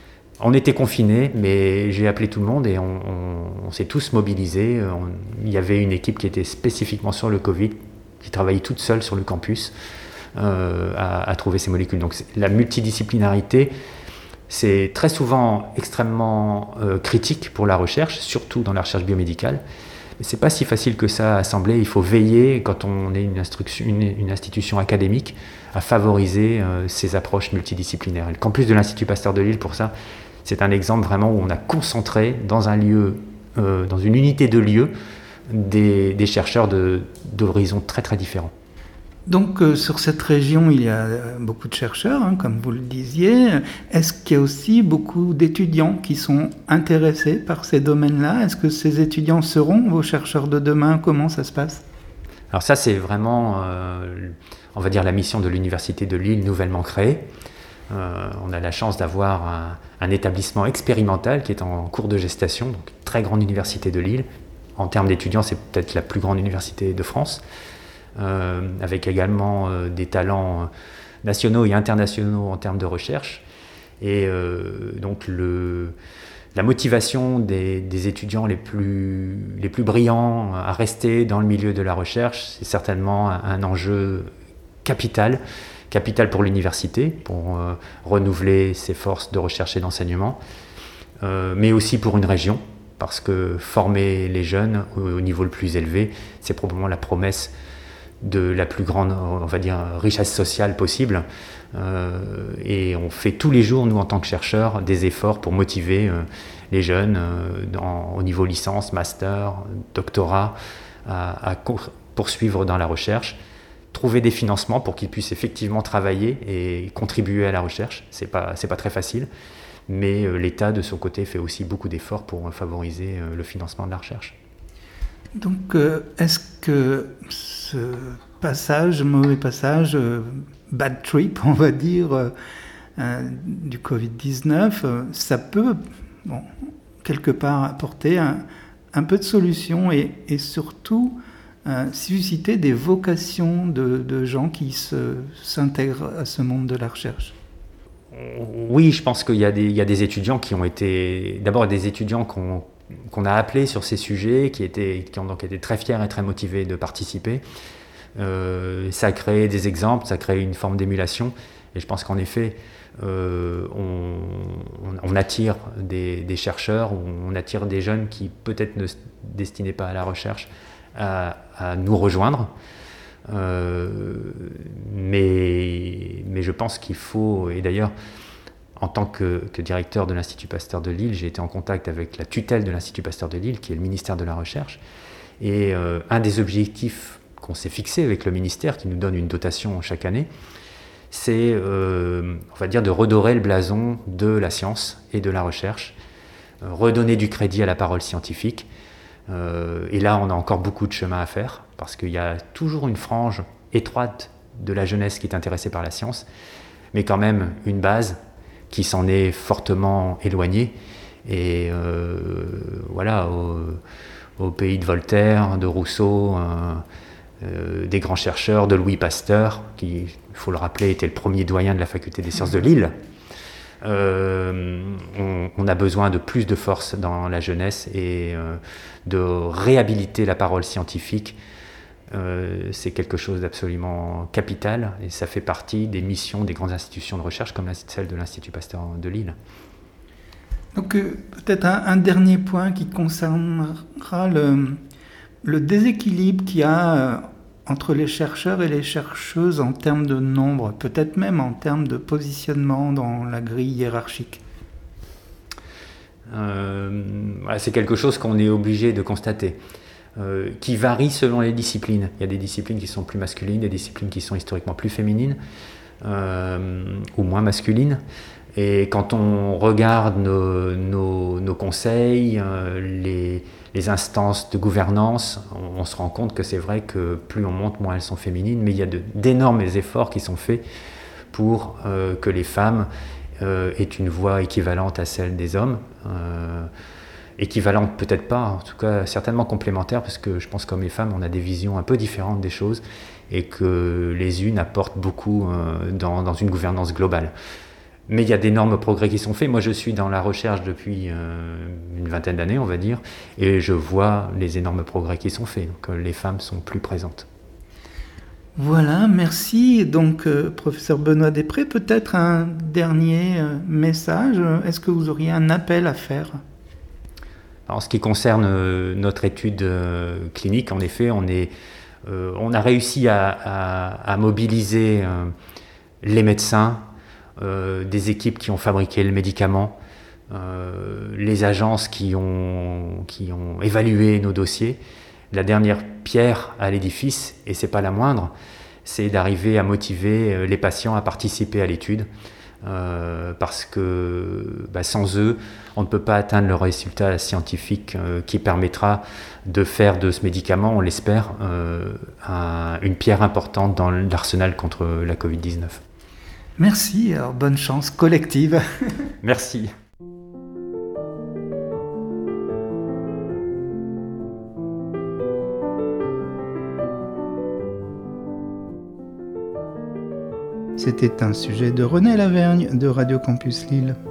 On était confinés, mais j'ai appelé tout le monde et on, on, on s'est tous mobilisés. On, il y avait une équipe qui était spécifiquement sur le Covid, qui travaillait toute seule sur le campus euh, à, à trouver ces molécules. Donc la multidisciplinarité, c'est très souvent extrêmement euh, critique pour la recherche, surtout dans la recherche biomédicale. Mais c'est pas si facile que ça à assembler. Il faut veiller, quand on est une, instruction, une, une institution académique, à favoriser euh, ces approches multidisciplinaires. Et le campus de l'Institut Pasteur de Lille, pour ça, c'est un exemple vraiment où on a concentré dans un lieu, euh, dans une unité de lieu, des, des chercheurs de, d'horizons très très différents. Donc euh, sur cette région, il y a beaucoup de chercheurs, hein, comme vous le disiez. Est-ce qu'il y a aussi beaucoup d'étudiants qui sont intéressés par ces domaines-là ? Est-ce que ces étudiants seront vos chercheurs de demain ? Comment ça se passe ? Alors ça, c'est vraiment, euh, on va dire, la mission de l'Université de Lille nouvellement créée. Euh, on a la chance d'avoir un, un établissement expérimental qui est en cours de gestation, donc une très grande université de Lille. En termes d'étudiants, c'est peut-être la plus grande université de France, euh, avec également euh, des talents nationaux et internationaux en termes de recherche. Et euh, donc le, la motivation des, des étudiants les plus, les plus brillants à rester dans le milieu de la recherche, c'est certainement un, un enjeu capital. Capital pour l'université, pour euh, renouveler ses forces de recherche et d'enseignement, euh, mais aussi pour une région, parce que former les jeunes au, au niveau le plus élevé, c'est probablement la promesse de la plus grande, on va dire, richesse sociale possible. Euh, et on fait tous les jours, nous en tant que chercheurs, des efforts pour motiver euh, les jeunes euh, dans, au niveau licence, master, doctorat, à, à poursuivre dans la recherche. Trouver des financements pour qu'ils puissent effectivement travailler et contribuer à la recherche. C'est pas, c'est pas très facile, mais euh, l'État, de son côté, fait aussi beaucoup d'efforts pour euh, favoriser euh, le financement de la recherche. Donc, euh, est-ce que ce passage, mauvais passage, euh, bad trip, on va dire, euh, euh, du covid dix-neuf, euh, ça peut, bon, quelque part, apporter un, un peu de solution et, et surtout Euh, susciter des vocations de, de gens qui se, s'intègrent à ce monde de la recherche? Oui, je pense qu'il y a des, il y a des étudiants qui ont été, d'abord des étudiants qu'on, qu'on a appelés sur ces sujets, qui, étaient, qui ont donc été très fiers et très motivés de participer. Euh, ça a créé des exemples, ça a créé une forme d'émulation, et je pense qu'en effet, euh, on, on, on attire des, des chercheurs, on attire des jeunes qui peut-être ne se destinaient pas à la recherche, À, à nous rejoindre, euh, mais, mais je pense qu'il faut, et d'ailleurs en tant que, que directeur de l'Institut Pasteur de Lille, j'ai été en contact avec la tutelle de l'Institut Pasteur de Lille, qui est le ministère de la Recherche, et euh, un des objectifs qu'on s'est fixé avec le ministère, qui nous donne une dotation chaque année, c'est, euh, on va dire, de redorer le blason de la science et de la recherche, euh, redonner du crédit à la parole scientifique, Euh, et là, on a encore beaucoup de chemin à faire, parce qu'il y a toujours une frange étroite de la jeunesse qui est intéressée par la science, mais quand même une base qui s'en est fortement éloignée. Et euh, voilà, au, au pays de Voltaire, de Rousseau, euh, euh, des grands chercheurs, de Louis Pasteur, qui, il faut le rappeler, était le premier doyen de la faculté des sciences de Lille. Euh, on, on a besoin de plus de force dans la jeunesse et euh, de réhabiliter la parole scientifique. Euh, c'est quelque chose d'absolument capital et ça fait partie des missions des grandes institutions de recherche comme la, celle de l'Institut Pasteur de Lille. Donc euh, peut-être un, un dernier point qui concernera le, le déséquilibre qu'il y a euh, entre les chercheurs et les chercheuses en termes de nombre, peut-être même en termes de positionnement dans la grille hiérarchique. Euh, c'est quelque chose qu'on est obligé de constater, euh, qui varie selon les disciplines. Il y a des disciplines qui sont plus masculines, des disciplines qui sont historiquement plus féminines euh, ou moins masculines. Et quand on regarde nos, nos, nos conseils, euh, les, les instances de gouvernance, on, on se rend compte que c'est vrai que plus on monte, moins elles sont féminines, mais il y a de, d'énormes efforts qui sont faits pour euh, que les femmes euh, aient une voix équivalente à celle des hommes. Euh, équivalente peut-être pas, en tout cas certainement complémentaire, parce que je pense que comme les femmes, on a des visions un peu différentes des choses et que les unes apportent beaucoup euh, dans, dans une gouvernance globale. Mais il y a d'énormes progrès qui sont faits. Moi, je suis dans la recherche depuis euh, une vingtaine d'années, on va dire, et je vois les énormes progrès qui sont faits. Donc, les femmes sont plus présentes. Voilà, merci. Donc, euh, professeur Benoît Després, peut-être un dernier euh, message. Est-ce que vous auriez un appel à faire ? En ce qui concerne euh, notre étude euh, clinique, en effet, on, est, euh, on a réussi à, à, à mobiliser euh, les médecins, Euh, des équipes qui ont fabriqué le médicament, euh, les agences qui ont, qui ont évalué nos dossiers. La dernière pierre à l'édifice, et c'est pas la moindre, c'est d'arriver à motiver les patients à participer à l'étude, euh, parce que bah, sans eux, on ne peut pas atteindre le résultat scientifique euh, qui permettra de faire de ce médicament, on l'espère, euh, un, une pierre importante dans l'arsenal contre la covid dix-neuf. Merci, alors bonne chance collective. Merci. C'était un sujet de René Lavergne de Radio Campus Lille.